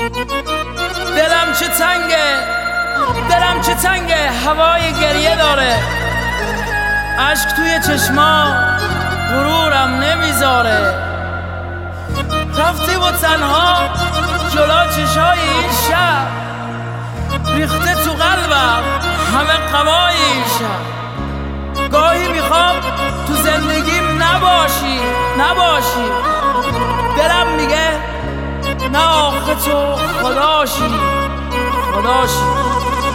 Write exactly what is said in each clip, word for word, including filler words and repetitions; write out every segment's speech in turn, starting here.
دلم چه تنگه، دلم چه تنگه، هوای گریه داره، اشک توی چشما غرورم نمیذاره. رفتی و تنها جلو چشای این شب، ریخته تو قلبم همه قوای این شب. گاهی میخوام تو زندگیم نباشی نباشی، دلم میگه نه آخه تو خداشی خداشی.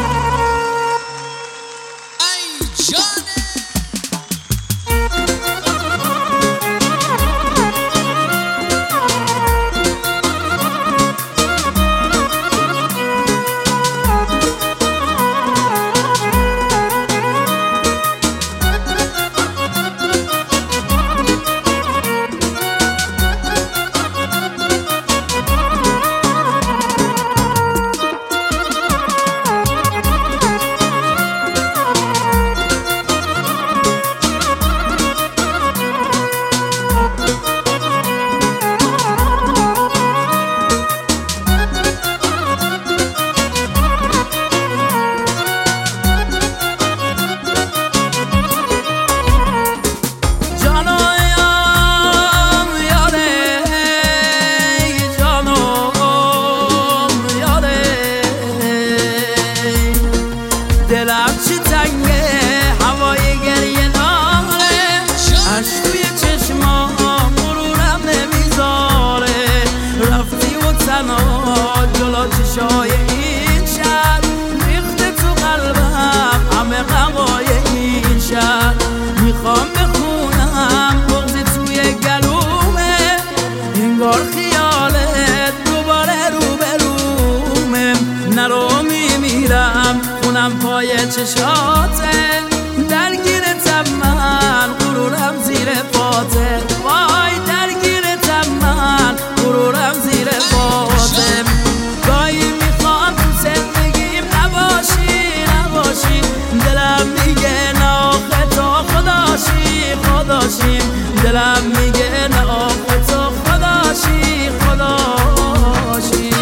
دلم چه تنگه، هوای گریه داره، اشک توی چشما غرورم نمیذاره. رفتی و تنها جلو چشای این شب، ریخته تو قلبم همه غمای این شب. میخوام بخونم بغضی توی گلومه، انگار خیالت دوباره روبرومه. نرو میمیرم خونم پای چشاته، درگیرتم من غرورم زیر پاته. وای درگیرتم من غرورم زیر پاته. گاهی میخوام تو زندگیم نباشی نباشی، دلم میگه نه آخه تو خداشی خداشی. دلم میگه نه آخه تو خداشی خداشی.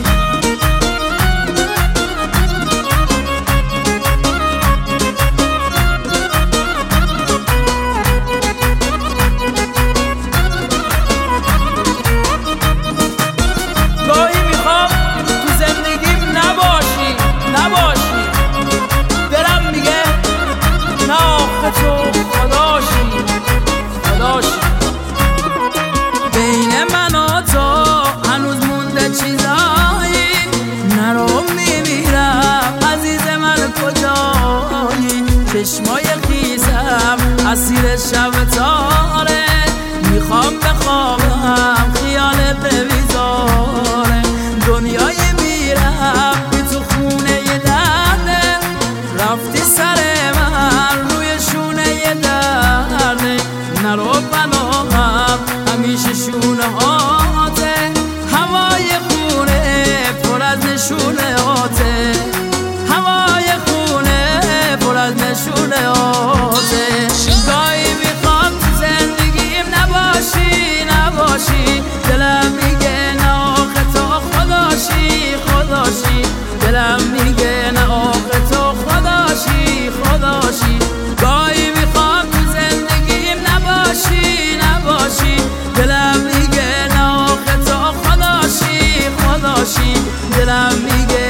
بین من و تو هنوز مونده چیزایی، نرو میمیرم عزیز من کجایی. چشمای خیسم اسیر شب تاره، میخوام بخوابم خیالت نمیذاره. دنیای میرم بی تو خونه ی درده، رفتی سر من روی شونه ی درده. نرو بنام همیشه شونه هاته، هوای خونه پر از نشونه هاته، هوای خونه پر از نشونه هاته. گاهی میخوام تو زندگیم نباشی نباشی، دلم میگه نه آخه تو خداشی خداشی. دلم میگه نه آخه تو خداشی خداشی. گاهی میخوام تو زندگیم نباشی نباشی، دلم میگه نه آخه تو خداشی خداشی. دلم میگه